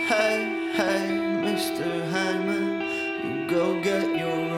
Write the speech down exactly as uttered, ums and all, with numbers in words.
Hey, hey, mister Hangman, you go get your